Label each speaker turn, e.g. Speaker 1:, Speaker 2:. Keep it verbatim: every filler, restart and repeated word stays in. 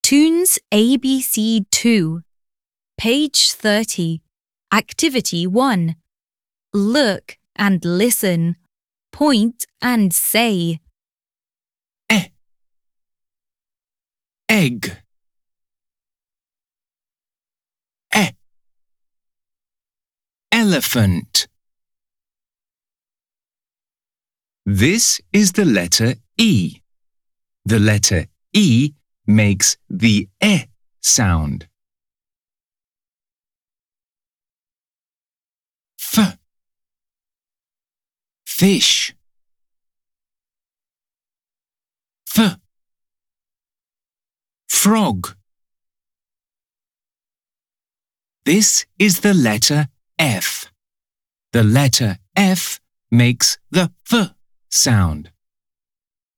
Speaker 1: Cartoons A B C two. Page thirty. Activity one. Look and listen. Point and say.
Speaker 2: E egg E elephant. This is the letter E. The letter E makes the E sound. F fish. F frog. This is the letter F. The letter F makes the F sound.